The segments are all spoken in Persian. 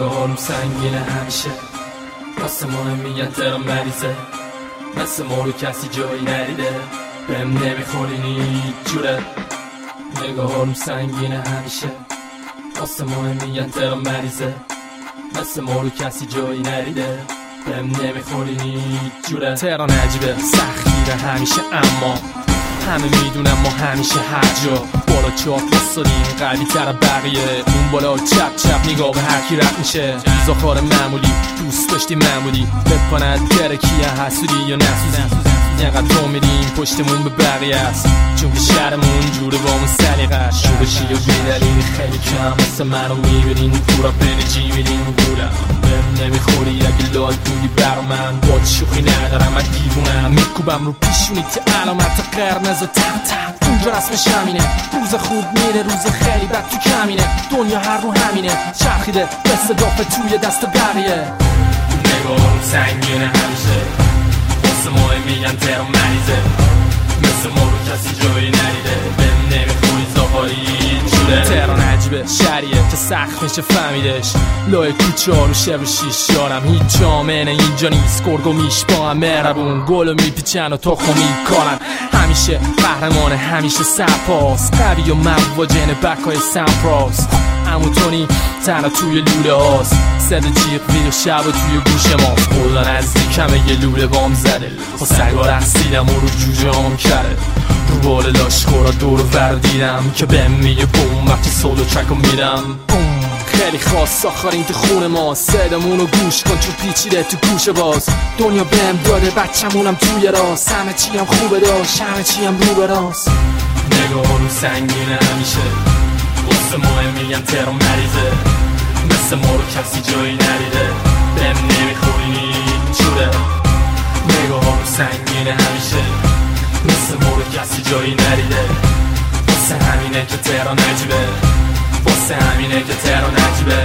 نگاهانم سنگینه همیشه، واسه مهم میگن ترم مریضه، مثل ما رو کسی جایی ندیده، بهم نمیخوری هیچ جوره. نگاهانم سنگینه همیشه، واسه مهم میگن ترم مریضه، مثل ما رو کسی جایی ندیده، بهم نمیخوری هیچ جوره. تهران عجیبه سختگیره همیشه، اما همه میدونم ما همیشه هر جا بالا چاپ واسادیم قوی تر بقیه، اون بالا چپ چپ نگاه به هرکی رد میشه. زخار معمولی دوست داشتی معمولی بپاند گره کیه حسودی یا نسوزی، اینقدر تو میریم پشتمون به بقیه است، چون که شهرمون جوره با اون سلیقش شورشی و بیدلیل خیلی کم، مثل منو میبینین پورا پنجی میرین گولم، بهم نمیخوری اگه لال بودی بر من، با شوخی ندارم من دیوونم، میکوبم رو پیشونی تا علامت قرمز و تق تق، اونجا رسمش همینه، روز خوب میره روز خیلی بد تو کمینه، دنیا هر رو همینه چرخیده مثل دافه توی دست بقیه. نگاهم سنگینه همیشه، واسه ماه میگن تهران مریضه، مثل ما رو کسی جایی ندیده، بهم نمیخوری زاهایی شده. تهران عجیبه شهریه که سخت میشه فهمیدش، لای کوچه ها رو شب و شیش یارم، هیچ جامعه اینجا نیست، گرگ و میش با هم مهربون گل میپیچن و تخم میکنن، همیشه قهرمانه همیشه سرپاس، قوی و مواجن بکای سمپراس، اموتونی تنها توی لوله هاست، صد جیغ ویر شب و توی گوش ما، خدا نزدیکمه یه لوله بام زده، با سگا رقصیدم و رو جوجه هم کرده، رو بال لاشخورا دور ور دیدم که بهم میگه بوم وقتی سولو ترکو میرم بوم. خیلی خاص آخرین تو خون ما، صدامونو گوش کن چون پیچیده تو گوش باز، دنیا بهم داده بچمونم توی راست، همه چی هم خوبه داشت همه چی هم رو به راست. نگاهانو سنگینه همیشه، واسه مهم میگن تهران مریضه، مثل ما رو کسی جایی ندیده، بهم نمیخوری هیچ جوره. نگاهانو سنگینه همیشه، مثل ما رو کسی جایی ندیده، واسه همینه که تهران عجیبه، واسه همینه که تهران عجیبه.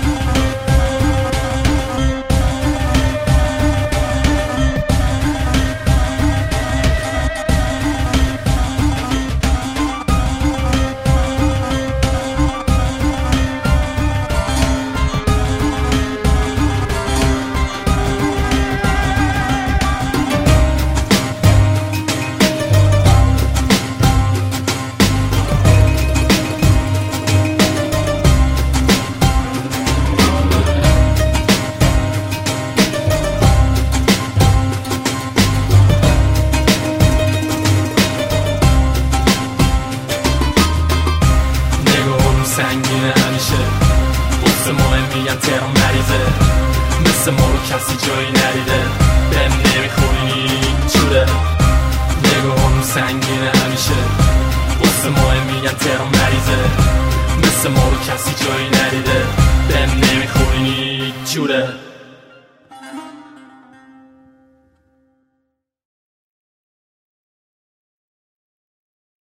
سنگینه همیشه، واسه مهم میگن تهران مریضه، مثل ما رو کسی جایی ندیده، بهم نمیخوری هیچ جوره. نگاهانو سنگینه همیشه، واسه مهم میگن تهران مریضه، مثل ما رو کسی جایی ندیده، بهم نمیخوری هیچ جوره.